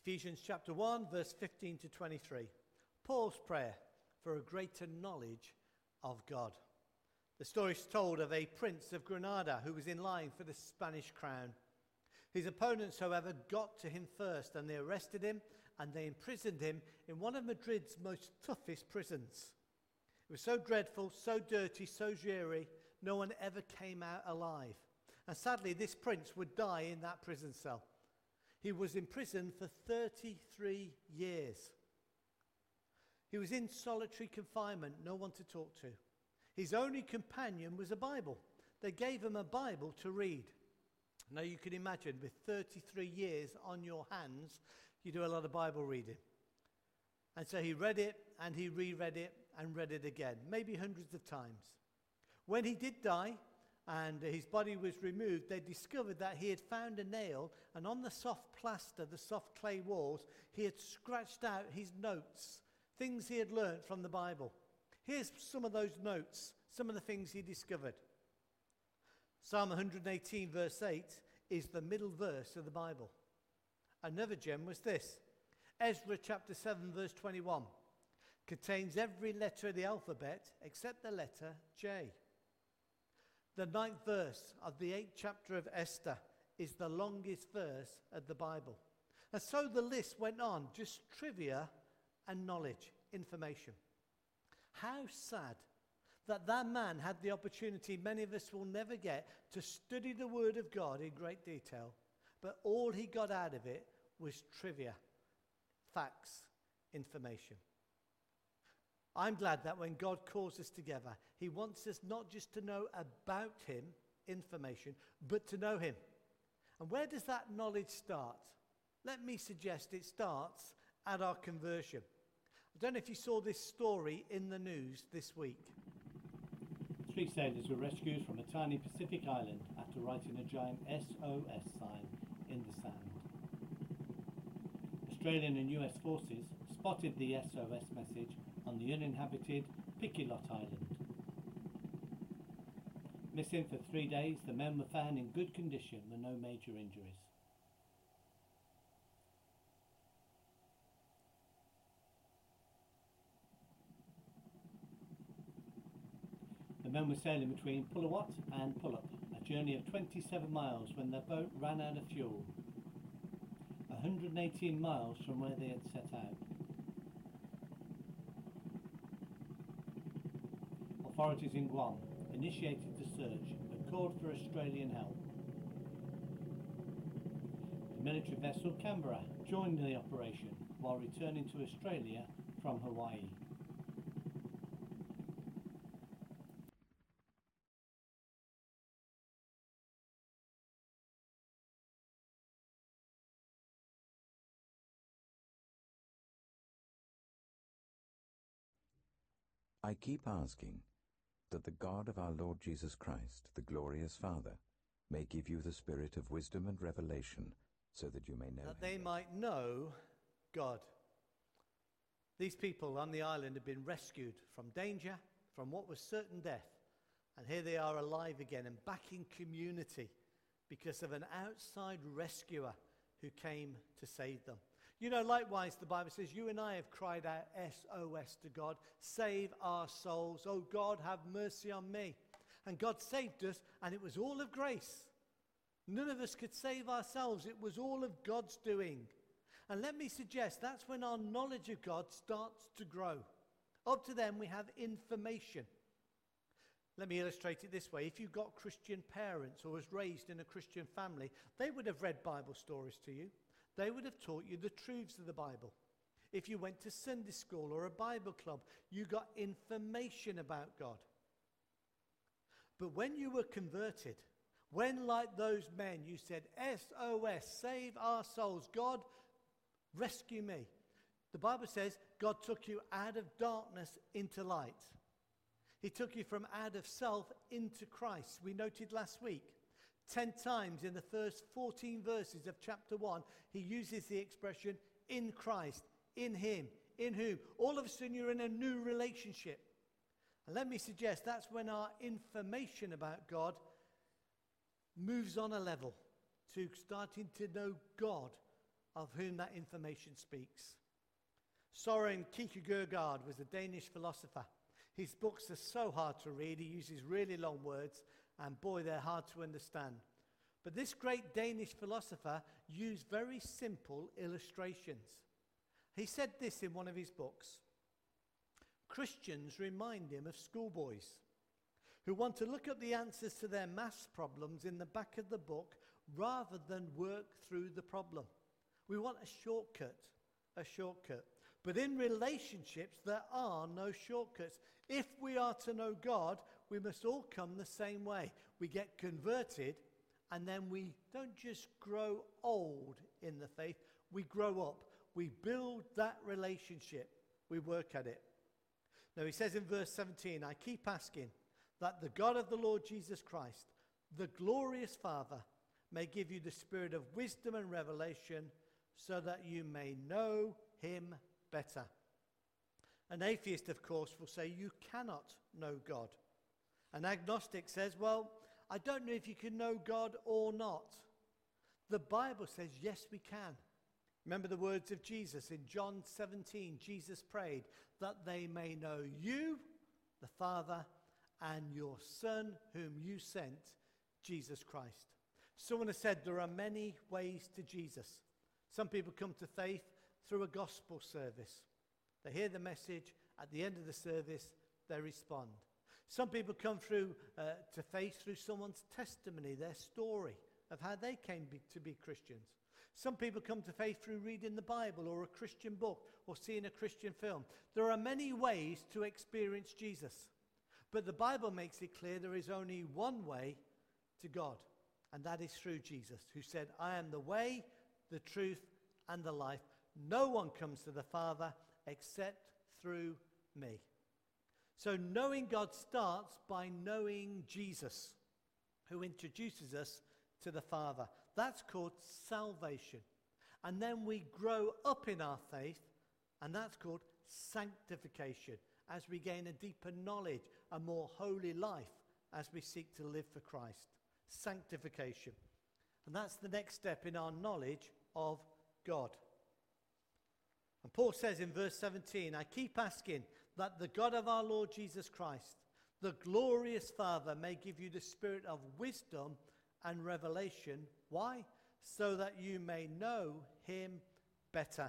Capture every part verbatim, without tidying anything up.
Ephesians chapter one, verse fifteen to twenty-three. Paul's prayer for a greater knowledge of God. The story is told of a prince of Granada who was in line for the Spanish crown. His opponents, however, got to him first, and they arrested him and they imprisoned him in one of Madrid's most toughest prisons. It was so dreadful, so dirty, so dreary, no one ever came out alive. And sadly, this prince would die in that prison cell. He was imprisoned for thirty-three years. He was in solitary confinement, no one to talk to. His only companion was a Bible. They gave him a Bible to read. Now you can imagine, with thirty-three years on your hands, you do a lot of Bible reading. And so he read it, and he reread it, and read it again, maybe hundreds of times. When he did die, and his body was removed, they discovered that he had found a nail, and on the soft plaster, the soft clay walls, he had scratched out his notes, things he had learnt from the Bible. Here's some of those notes, some of the things he discovered. Psalm one hundred eighteen, verse eight, is the middle verse of the Bible. Another gem was this. Ezra chapter seven, verse twenty-one, contains every letter of the alphabet except the letter J. The ninth verse of the eighth chapter of Esther is the longest verse of the Bible. And so the list went on, just trivia and knowledge, information. How sad that that man had the opportunity many of us will never get to study the Word of God in great detail, but all he got out of it was trivia, facts, information. I'm glad that when God calls us together, he wants us not just to know about him, information, but to know him. And where does that knowledge start? Let me suggest it starts at our conversion. I don't know if you saw this story in the news this week. Three sailors were rescued from a tiny Pacific island after writing a giant S O S sign in the sand. Australian and U S forces spotted the S O S message on the uninhabited Piquilot Island. Missing for three days, the men were found in good condition with no major injuries. The men were sailing between Pulawat and Pullup, a journey of twenty-seven miles, when their boat ran out of fuel, one hundred eighteen miles from where they had set out. Authorities in Guam initiated the search but called for Australian help. The military vessel Canberra joined the operation while returning to Australia from Hawaii. I keep asking that the God of our Lord Jesus Christ, the glorious Father, may give you the spirit of wisdom and revelation, so that you may know That him. they might know God. These people on the island have been rescued from danger, from what was certain death. And here they are alive again and back in community because of an outside rescuer who came to save them. You know, likewise, the Bible says, you and I have cried out S O S to God, save our souls. Oh God, have mercy on me. And God saved us, and it was all of grace. None of us could save ourselves. It was all of God's doing. And let me suggest that's when our knowledge of God starts to grow. Up to then, we have information. Let me illustrate it this way. If you've got Christian parents or was raised in a Christian family, they would have read Bible stories to you. They would have taught you the truths of the Bible. If you went to Sunday school or a Bible club, you got information about God. But when you were converted, when, like those men, you said, S O S, save our souls, God, rescue me. The Bible says God took you out of darkness into light. He took you from out of self into Christ. We noted last week, ten times in the first fourteen verses of chapter one, he uses the expression, in Christ, in him, in whom. All of a sudden you're in a new relationship. And let me suggest that's when our information about God moves on a level to starting to know God of whom that information speaks. Søren Kierkegaard was a Danish philosopher. His books are so hard to read. He uses really long words, and boy, they're hard to understand. But this great Danish philosopher used very simple illustrations. He said this in one of his books. Christians remind him of schoolboys who want to look up the answers to their maths problems in the back of the book rather than work through the problem. We want a shortcut, a shortcut. But in relationships, there are no shortcuts. If we are to know God, we must all come the same way. We get converted, and then we don't just grow old in the faith, we grow up. We build that relationship. We work at it. Now he says in verse seventeen, I keep asking that the God of the Lord Jesus Christ, the glorious Father, may give you the spirit of wisdom and revelation so that you may know him better. An atheist, of course, will say you cannot know God. An agnostic says, well, I don't know if you can know God or not. The Bible says, yes, we can. Remember the words of Jesus in John seventeen. Jesus prayed that they may know you, the Father, and your Son whom you sent, Jesus Christ. Someone has said there are many ways to Jesus. Some people come to faith through a gospel service. They hear the message. At the end of the service, they respond. Some people come through uh, to faith through someone's testimony, their story of how they came be, to be Christians. Some people come to faith through reading the Bible or a Christian book or seeing a Christian film. There are many ways to experience Jesus. But the Bible makes it clear there is only one way to God, and that is through Jesus, who said, I am the way, the truth, and the life. No one comes to the Father except through me. So knowing God starts by knowing Jesus, who introduces us to the Father. That's called salvation. And then we grow up in our faith, and that's called sanctification, as we gain a deeper knowledge, a more holy life, as we seek to live for Christ. Sanctification. And that's the next step in our knowledge of God. And Paul says in verse seventeen, I keep asking that the God of our Lord Jesus Christ, the glorious Father, may give you the spirit of wisdom and revelation. Why? So that you may know him better.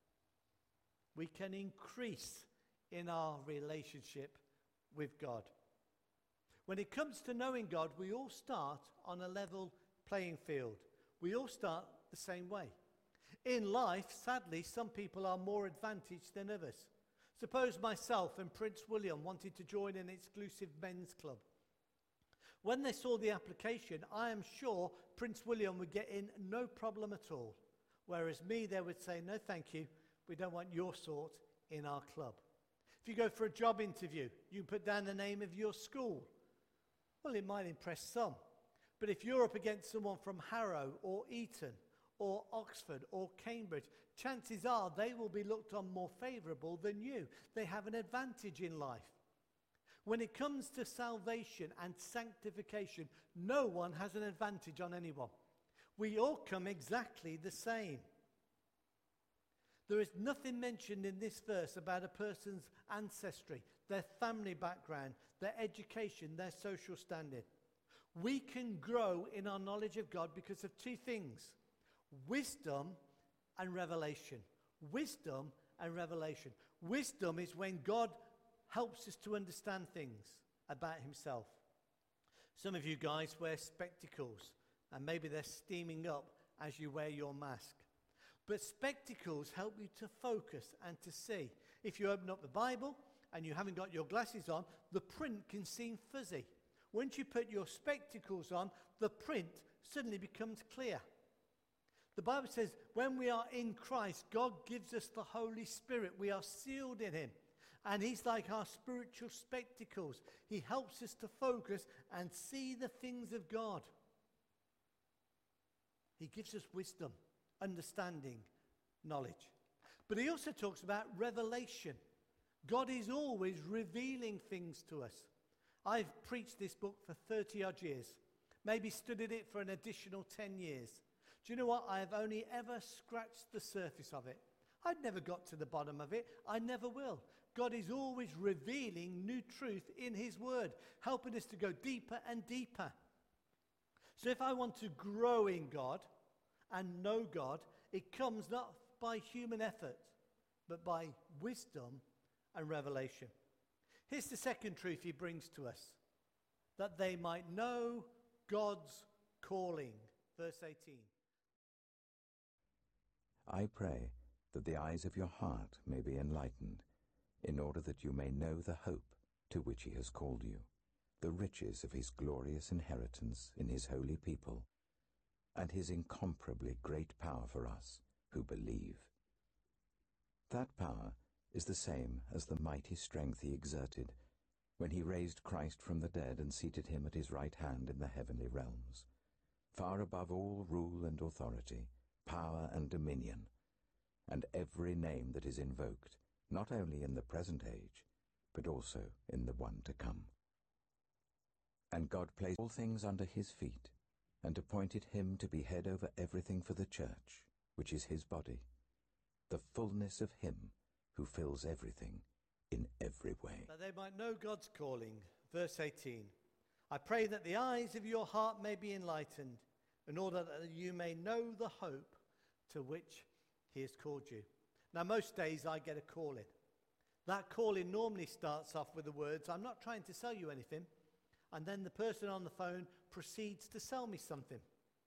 We can increase in our relationship with God. When it comes to knowing God, we all start on a level playing field. We all start the same way. In life, sadly, some people are more advantaged than others. Suppose myself and Prince William wanted to join an exclusive men's club. When they saw the application, I am sure Prince William would get in no problem at all. Whereas me, they would say, no thank you, we don't want your sort in our club. If you go for a job interview, you put down the name of your school. Well, it might impress some. But if you're up against someone from Harrow or Eton or Oxford or Cambridge, chances are they will be looked on more favourable than you. They have an advantage in life. When it comes to salvation and sanctification, no one has an advantage on anyone. We all come exactly the same. There is nothing mentioned in this verse about a person's ancestry, their family background, their education, their social standing. We can grow in our knowledge of God because of two things: wisdom and revelation. Wisdom and revelation. Wisdom is when God helps us to understand things about himself. Some of you guys wear spectacles, and maybe they're steaming up as you wear your mask. But spectacles help you to focus and to see. If you open up the Bible and you haven't got your glasses on, the print can seem fuzzy. Once you put your spectacles on, the print suddenly becomes clear. The Bible says when we are in Christ, God gives us the Holy Spirit. We are sealed in him. And he's like our spiritual spectacles. He helps us to focus and see the things of God. He gives us wisdom, understanding, knowledge. But he also talks about revelation. God is always revealing things to us. I've preached this book for thirty odd years, maybe studied it for an additional ten years. Do you know what? I have only ever scratched the surface of it. I've never got to the bottom of it. I never will. God is always revealing new truth in his word, helping us to go deeper and deeper. So if I want to grow in God and know God, it comes not by human effort, but by wisdom and revelation. Here's the second truth he brings to us, that they might know God's calling. Verse eighteen. I pray that the eyes of your heart may be enlightened, in order that you may know the hope to which he has called you, the riches of his glorious inheritance in his holy people, and his incomparably great power for us who believe. That power is the same as the mighty strength he exerted when he raised Christ from the dead and seated him at his right hand in the heavenly realms, far above all rule and authority, power and dominion, and every name that is invoked, not only in the present age, but also in the one to come. And God placed all things under his feet, and appointed him to be head over everything for the church, which is his body, the fullness of him who fills everything in every way. That they might know God's calling. Verse eighteen. I pray that the eyes of your heart may be enlightened, in order that you may know the hope to which he has called you. Now, most days I get a calling. That calling normally starts off with the words, I'm not trying to sell you anything. And then the person on the phone proceeds to sell me something.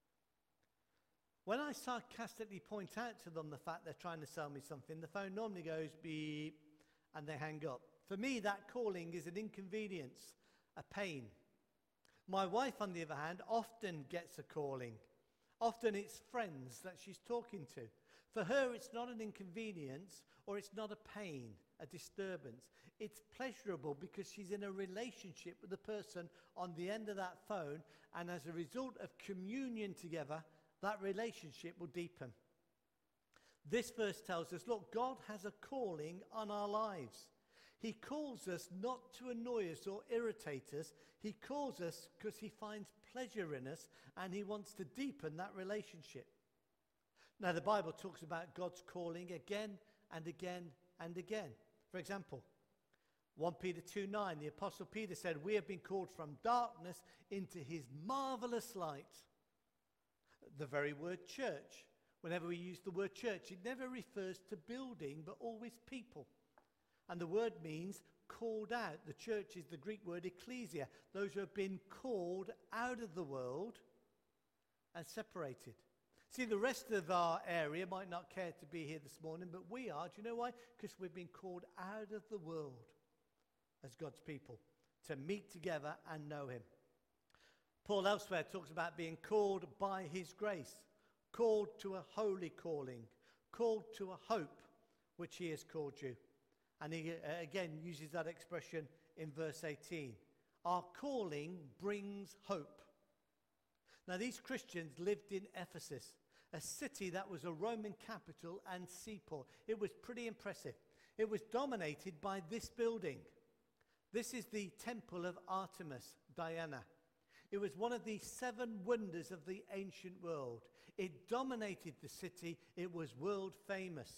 When I sarcastically point out to them the fact they're trying to sell me something, the phone normally goes beep and they hang up. For me, that calling is an inconvenience, a pain. My wife, on the other hand, often gets a calling. Often it's friends that she's talking to. For her, it's not an inconvenience or it's not a pain, a disturbance. It's pleasurable because she's in a relationship with the person on the end of that phone, and as a result of communion together, that relationship will deepen. This verse tells us, look, God has a calling on our lives. He calls us not to annoy us or irritate us. He calls us because he finds pleasure in us and he wants to deepen that relationship. Now, the Bible talks about God's calling again and again and again. For example, First Peter two nine, the Apostle Peter said, we have been called from darkness into his marvelous light. The very word church, whenever we use the word church, it never refers to building, but always people. And the word means called out. The church is the Greek word ecclesia, those who have been called out of the world and separated. See, the rest of our area might not care to be here this morning, but we are. Do you know why? Because we've been called out of the world as God's people to meet together and know him. Paul elsewhere talks about being called by his grace, called to a holy calling, called to a hope which he has called you. And he uh, again uses that expression in verse eighteen. Our calling brings hope. Now, these Christians lived in Ephesus, a city that was a Roman capital and seaport. It was pretty impressive. It was dominated by this building. This is the temple of Artemis, Diana. It was one of the seven wonders of the ancient world. It dominated the city. It was world famous.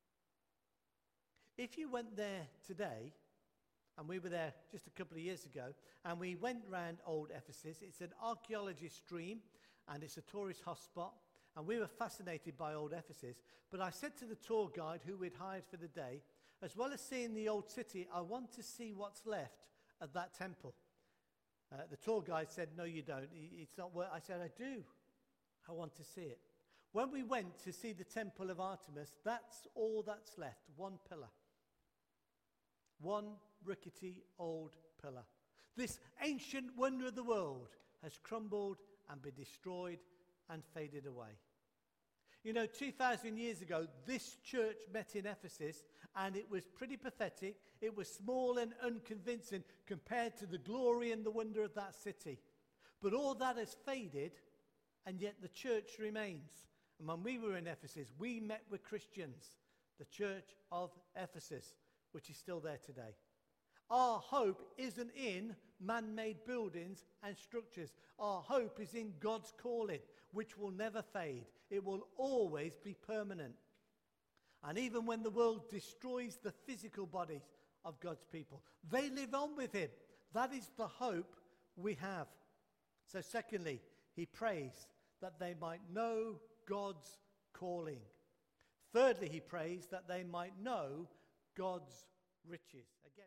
If you went there today, and we were there just a couple of years ago, and we went round old Ephesus, it's an archaeology stream, and it's a tourist hotspot, and we were fascinated by old Ephesus. But I said to the tour guide who we'd hired for the day, as well as seeing the old city, I want to see what's left of that temple. Uh, the tour guide said, no, you don't. It's not worth. I said, I do. I want to see it. When we went to see the temple of Artemis, that's all that's left, one pillar. One rickety old pillar. This ancient wonder of the world has crumbled and been destroyed and faded away. You know, two thousand years ago, this church met in Ephesus, and it was pretty pathetic. It was small and unconvincing compared to the glory and the wonder of that city. But all that has faded, and yet the church remains. And when we were in Ephesus, we met with Christians, the church of Ephesus, which is still there today. Our hope isn't in man-made buildings and structures. Our hope is in God's calling, which will never fade. It will always be permanent. And even when the world destroys the physical bodies of God's people, they live on with him. That is the hope we have. So secondly, he prays that they might know God's calling. Thirdly, he prays that they might know God's riches. Again,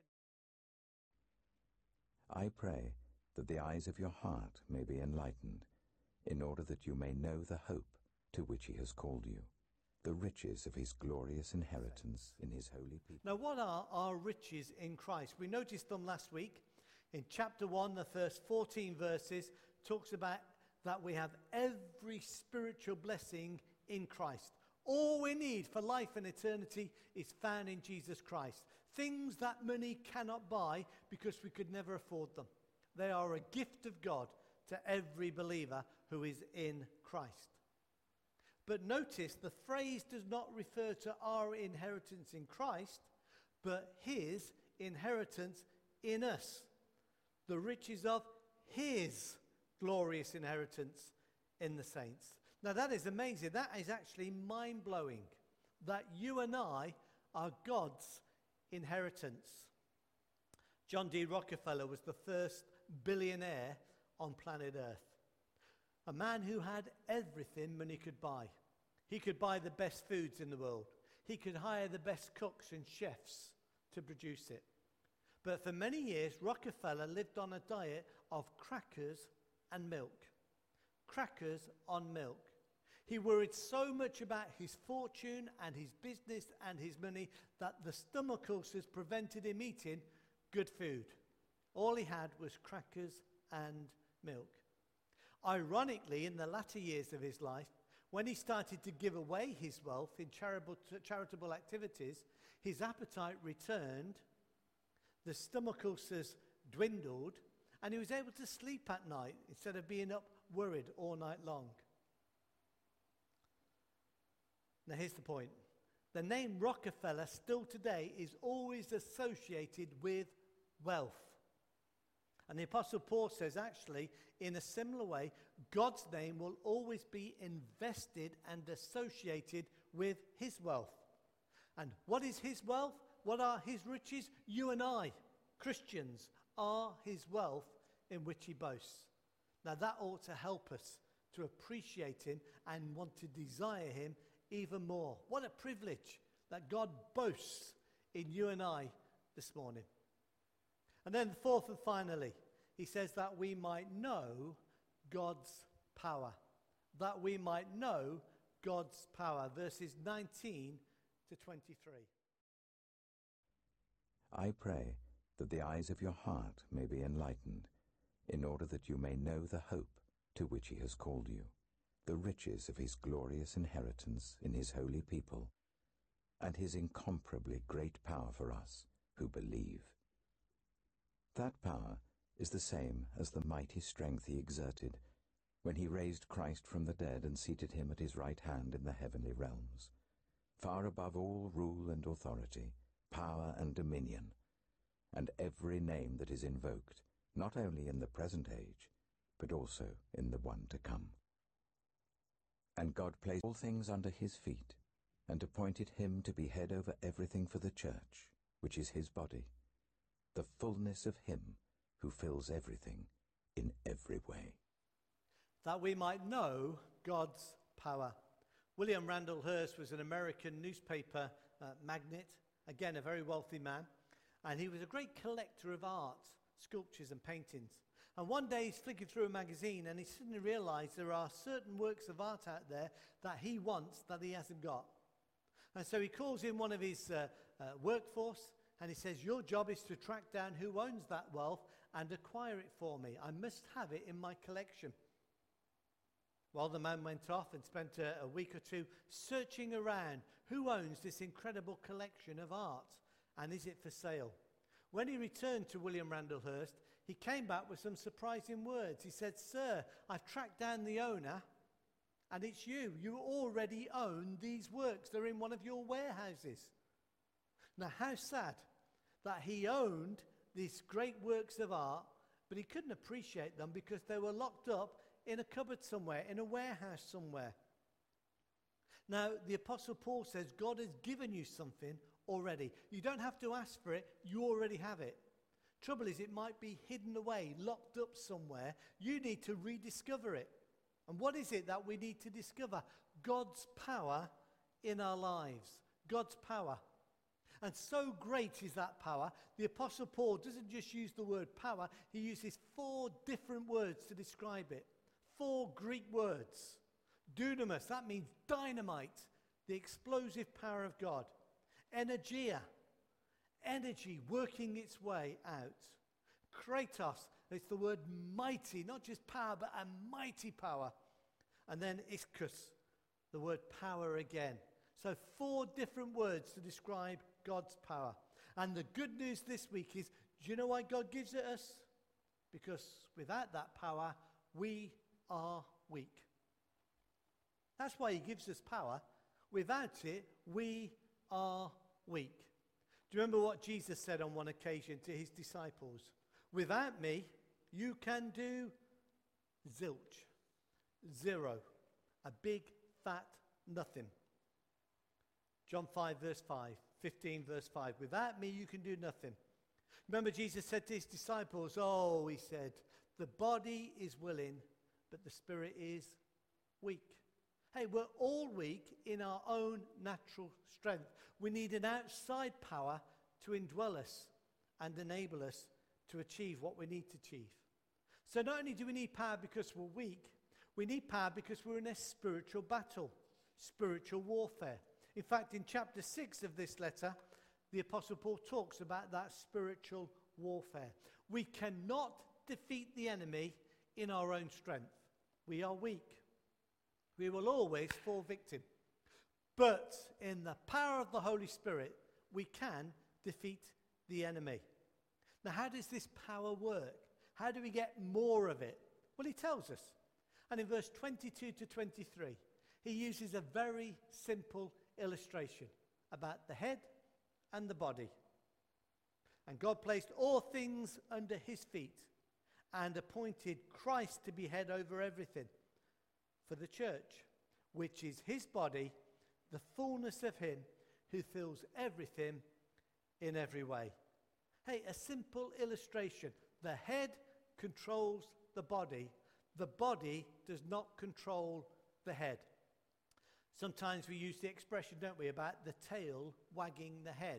I pray that the eyes of your heart may be enlightened, in order that you may know the hope to which he has called you, the riches of his glorious inheritance in his holy people. now what are our riches in Christ? We noticed them last week. In chapter one, the first fourteen verses, talks about that we have every spiritual blessing in Christ. All we need for life and eternity is found in Jesus Christ. Things that money cannot buy because we could never afford them. They are a gift of God to every believer who is in Christ. But notice the phrase does not refer to our inheritance in Christ, but his inheritance in us. The riches of his glorious inheritance in the saints. Now that is amazing. That is actually mind-blowing, that you and I are God's inheritance. John D. Rockefeller was the first billionaire on planet Earth. A man who had everything money could buy. He could buy the best foods in the world. He could hire the best cooks and chefs to produce it. But for many years, Rockefeller lived on a diet of crackers and milk. Crackers on milk. He worried so much about his fortune and his business and his money that the stomach ulcers prevented him eating good food. All he had was crackers and milk. Ironically, in the latter years of his life, when he started to give away his wealth in charitable, charitable activities, his appetite returned, the stomach ulcers dwindled, and he was able to sleep at night instead of being up worried all night long. Now here's the point. The name Rockefeller still today is always associated with wealth. And the Apostle Paul says, actually, in a similar way, God's name will always be invested and associated with his wealth. And what is his wealth? What are his riches? You and I, Christians, are his wealth in which he boasts. Now that ought to help us to appreciate him and want to desire him even more. What a privilege that God boasts in you and I this morning. And then fourth and finally, he says that we might know God's power. That we might know God's power. Verses nineteen to twenty-three. I pray that the eyes of your heart may be enlightened, in order that you may know the hope to which he has called you, the riches of his glorious inheritance in his holy people, and his incomparably great power for us who believe. That power is the same as the mighty strength he exerted when he raised Christ from the dead and seated him at his right hand in the heavenly realms, far above all rule and authority, power and dominion, and every name that is invoked, not only in the present age, but also in the one to come. And God placed all things under his feet, and appointed him to be head over everything for the church, which is his body, the fullness of him who fills everything in every way. That we might know God's power. William Randall Hearst was an American newspaper uh, magnate, again a very wealthy man, and he was a great collector of art, sculptures and paintings. And one day he's flicking through a magazine and he suddenly realized there are certain works of art out there that he wants that he hasn't got. And so he calls in one of his uh, uh, workforce and he says, your job is to track down who owns that wealth and acquire it for me. I must have it in my collection. Well, the man went off and spent a, a week or two searching around. Who owns this incredible collection of art? And is it for sale? When he returned to William Randall Hearst, he came back with some surprising words. He said, sir, I've tracked down the owner, and it's you. You already own these works. They're in one of your warehouses. Now, how sad that he owned these great works of art, but he couldn't appreciate them because they were locked up in a cupboard somewhere, in a warehouse somewhere. Now, the Apostle Paul says God has given you something already. You don't have to ask for it, you already have it. Trouble is, it might be hidden away, locked up somewhere. You need to rediscover it. And what is it that we need to discover? God's power in our lives. God's power. And so great is that power, the Apostle Paul doesn't just use the word power, he uses four different words to describe it. Four Greek words. Dunamis, that means dynamite, the explosive power of God. Energia, energy working its way out. Kratos, it's the word mighty, not just power, but a mighty power. And then ischus, the word power again. So four different words to describe God's power. And the good news this week is, do you know why God gives it us? Because without that power, we are weak. That's why he gives us power. Without it, we are weak. Do you remember what Jesus said on one occasion to his disciples? Without me, you can do zilch. Zero. A big, fat nothing. John five, verse five. fifteen, verse five. Without me, you can do nothing. Remember, Jesus said to his disciples, oh, he said, the body is willing, but the spirit is weak. Hey, we're all weak in our own natural strength. We need an outside power to indwell us and enable us to achieve what we need to achieve. So not only do we need power because we're weak, we need power because we're in a spiritual battle, spiritual warfare. In fact, in chapter six of this letter, the Apostle Paul talks about that spiritual warfare. We cannot defeat the enemy in our own strength. We are weak. We will always fall victim. But in the power of the Holy Spirit, we can defeat the enemy. Now, how does this power work? How do we get more of it? Well, he tells us. And in verse twenty-two to twenty-three, he uses a very simple illustration about the head and the body. And God placed all things under his feet and appointed Christ to be head over everything for the church, which is his body, the fullness of him who fills everything in every way. Hey, a simple illustration. The head controls the body. The body does not control the head. Sometimes we use the expression, don't we, about the tail wagging the head.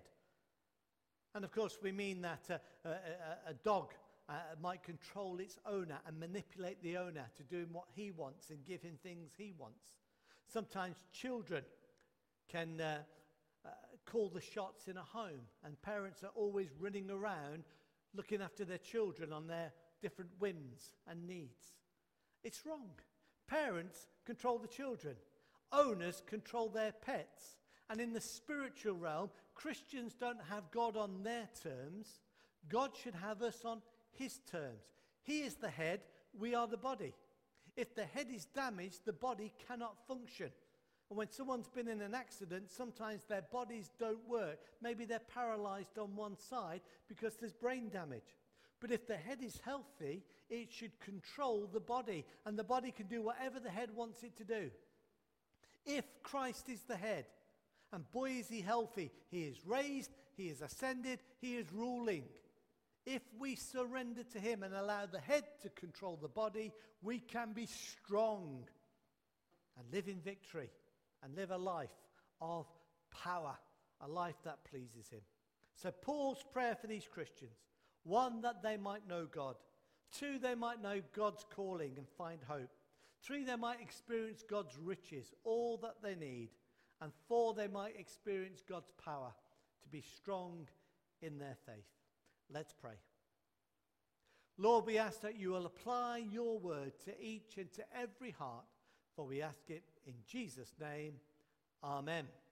And of course we mean that uh, a, a, a dog uh, might control its owner and manipulate the owner to do what he wants and give him things he wants. Sometimes children can uh, uh, call the shots in a home, and parents are always running around looking after their children on their different whims and needs. It's wrong. Parents control the children. Owners control their pets. And in the spiritual realm, Christians don't have God on their terms. God should have us on his terms. He is the head, we are the body. If the head is damaged, the body cannot function. And when someone's been in an accident, sometimes their bodies don't work. Maybe they're paralyzed on one side because there's brain damage. But if the head is healthy, it should control the body, and the body can do whatever the head wants it to do. If Christ is the head, and boy is he healthy, he is raised, he is ascended, he is ruling. If we surrender to him and allow the head to control the body, we can be strong and live in victory and live a life of power, a life that pleases him. So Paul's prayer for these Christians, one, that they might know God. Two, they might know God's calling and find hope. Three, they might experience God's riches, all that they need. And four, they might experience God's power to be strong in their faith. Let's pray. Lord, we ask that you will apply your word to each and to every heart, for we ask it in Jesus' name. Amen.